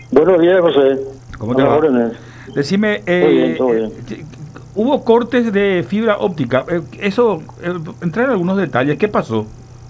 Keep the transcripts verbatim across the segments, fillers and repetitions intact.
Buenos días, José. ¿Cómo te va? Órdenes. Decime, eh, Todo bien, todo bien. eh, hubo cortes de fibra óptica. Eh, eso, eh, entrar en algunos detalles. ¿Qué pasó?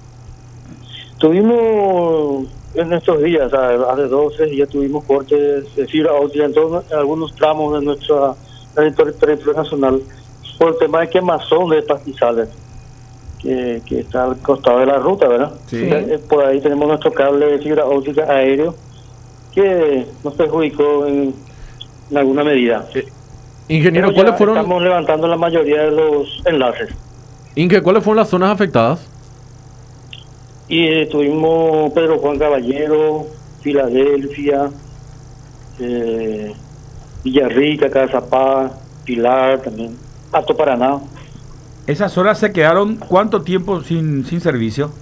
Tuvimos en estos días, a- hace dos, tres días, tuvimos cortes de fibra óptica en, todos- en algunos tramos de nuestra territorio, territorio nacional por el tema de quemazón de pastizales, que, que está al costado de la ruta, ¿verdad? Sí. Eh, Por ahí tenemos nuestro cable de fibra óptica aéreo que nos perjudicó en, en alguna medida. Eh, ingeniero, Pero ya ¿cuáles fueron, estamos levantando la mayoría de los enlaces. Inge, ¿cuáles fueron las zonas afectadas? Y eh, tuvimos Pedro Juan Caballero, Filadelfia, eh, Villarrica, Cazapá, Pilar también, Alto Paraná. Esas horas se quedaron ¿cuánto tiempo sin, sin servicio?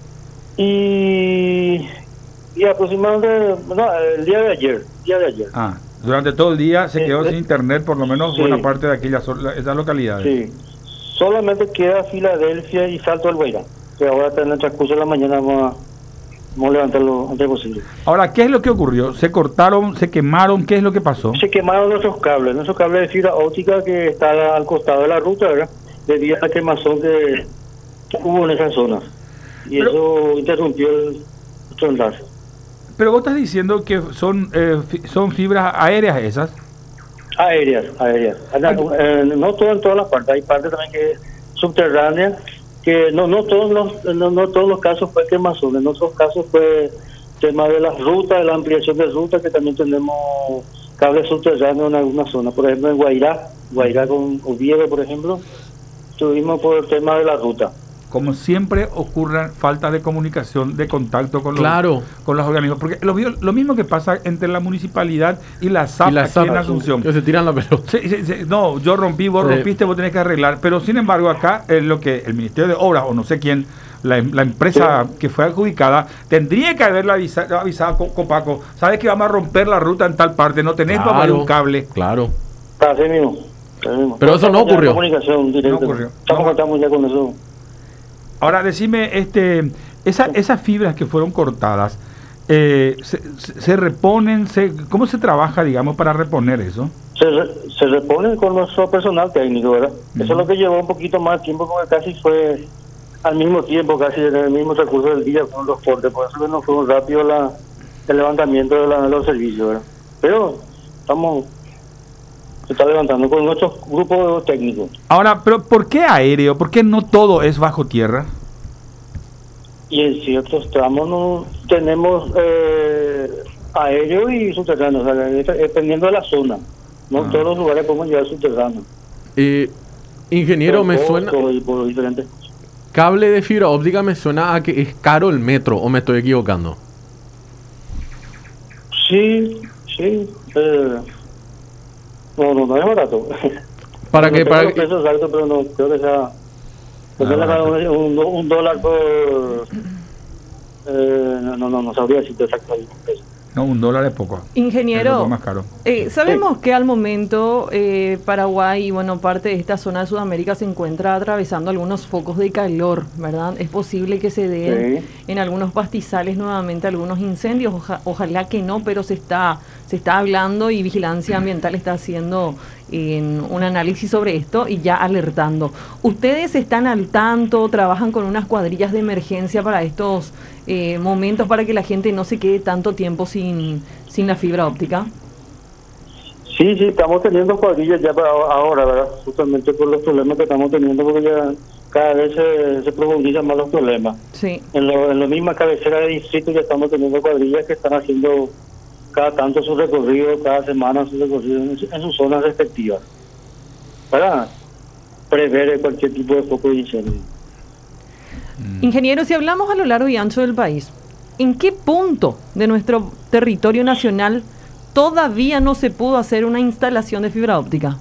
Y, y aproximadamente, no, el día de ayer, día de ayer. Ah, durante todo el día se quedó Eh, sin internet, por lo menos sí. buena parte de aquellas esas localidades. Sí, solamente queda Filadelfia y Salto del Guairá, que ahora en el transcurso de la mañana vamos a, vamos a levantar lo antes posible. Ahora, ¿qué es lo que ocurrió? ¿Se cortaron, se quemaron? ¿Qué es lo que pasó? Se quemaron nuestros cables, nuestros cables de fibra óptica que está al costado de la ruta, ¿verdad? Debido a la quemazón que, que hubo en esas zonas. Y Pero- eso interrumpió el, nuestro enlace. Pero vos estás diciendo que son, eh, fi- son fibras aéreas esas. Aéreas, aéreas. Eh, no todo en todas las partes, hay partes también que subterráneas, que no no todos los no, no todos los casos fue quemazón, en otros casos fue tema de las rutas, de la ampliación de rutas, que también tenemos cables subterráneos en algunas zonas, por ejemplo en Guairá, Guairá con Oviedo, por ejemplo, tuvimos por el tema de la ruta. Como siempre ocurre falta de comunicación, de contacto con los, Claro. con los organismos. Porque lo, vio- lo mismo que pasa entre la municipalidad y la S A P Y la aquí S A P, en Asunción. que se tiran la pelota. Sí, sí, sí, no, yo rompí, vos Eh. rompiste, vos tenés que arreglar. Pero sin embargo acá es lo que el Ministerio de Obras o no sé quién, la, em- la empresa que fue adjudicada, tendría que haberle avisa- avisado con Copaco. Sabes que vamos a romper la ruta en tal parte, no tenés para poner un cable. Claro. Así mismo, así mismo. Pero eso no Estamos ya en ocurrió. comunicación directa. No ocurrió. Estamos, No. estamos ya con eso. Ahora decime, este, esa, esas fibras que fueron cortadas, eh, se, se- se reponen, se, ¿cómo se trabaja, digamos, para reponer eso? Se, re- se repone con nuestro personal técnico, ¿verdad? Eso es lo que llevó un poquito más tiempo, porque casi fue al mismo tiempo, casi en el mismo recurso del día con los cortes, por eso que no fue muy rápido la, el levantamiento de, la- de los servicios, ¿verdad? Pero estamos, se está levantando con nuestro grupo técnico. Ahora, pero ¿por qué aéreo? ¿Por qué no todo es bajo tierra? Y en ciertos tramos no tenemos eh, aéreo y subterráneo, o sea, dependiendo de la zona. No en Ah. todos los lugares podemos llevar subterráneo. Eh, ingeniero, Por me costo suena... y por diferentes cosas. Cable de fibra óptica me suena a que es caro el metro, o me estoy equivocando. Sí, sí. Eh, no, no, no es barato. Para No que, tengo para los que- precios exactos, pero no creo que sea. Pues Ah, le barato. pagan un, un, un dólar por. Eh, no, no, no, no sabría decirte exactamente. No, un dólar es poco. Es Ingeniero, lo más caro. eh, sabemos que al momento eh, Paraguay y bueno, parte de esta zona de Sudamérica se encuentra atravesando algunos focos de calor, ¿verdad? Es posible que se den Sí. en algunos pastizales nuevamente algunos incendios, oja- ojalá que no, pero se está se está hablando y Vigilancia Ambiental está haciendo eh, un análisis sobre esto y ya alertando. ¿Ustedes están al tanto, trabajan con unas cuadrillas de emergencia para estos eh, momentos para que la gente no se quede tanto tiempo sin, sin la fibra óptica? Sí, sí, estamos teniendo cuadrillas ya para ahora, ¿verdad? Justamente por los problemas que estamos teniendo, porque ya cada vez se, se profundizan más los problemas. Sí. En, lo, en la misma cabecera de distrito ya estamos teniendo cuadrillas que están haciendo cada tanto su recorrido, cada semana su recorrido en, su- en sus zonas respectivas, para prever cualquier tipo de foco de incendio. Ingeniero, si hablamos a lo largo y ancho del país, ¿en qué punto de nuestro territorio nacional todavía no se pudo hacer una instalación de fibra óptica?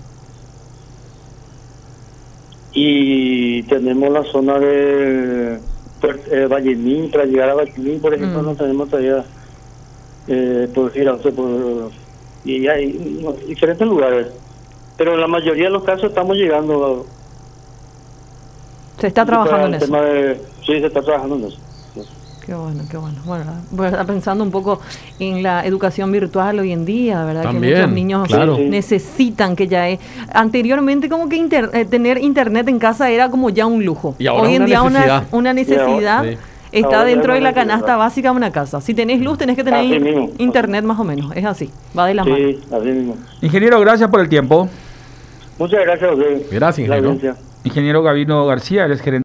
Y tenemos la zona de Puer- eh, Vallemín, para llegar a Vallemín, por ejemplo, Mm. no tenemos todavía eh, por girarse por y hay no, diferentes lugares, pero en la mayoría de los casos estamos llegando Se está a- trabajando para en el eso. tema de, sí, se está trabajando en eso. Qué bueno, qué bueno. Bueno, ¿verdad? Pensando un poco en la educación virtual hoy en día, ¿verdad? También, que muchos niños claro. necesitan que ya es. Anteriormente como que inter, eh, tener internet en casa era como ya un lujo. Y ahora hoy en una día necesidad. una, una necesidad Sí. está Ahora dentro ya de no la es canasta necesidad. básica de una casa. Si tenés luz, tenés que Así tener mismo. internet más o menos. Es así, va de la mano. Sí, así mismo. Ingeniero, gracias por el tiempo. Muchas gracias a ustedes. Gracias, La ingeniero. audiencia. Ingeniero Gabino García, eres gerente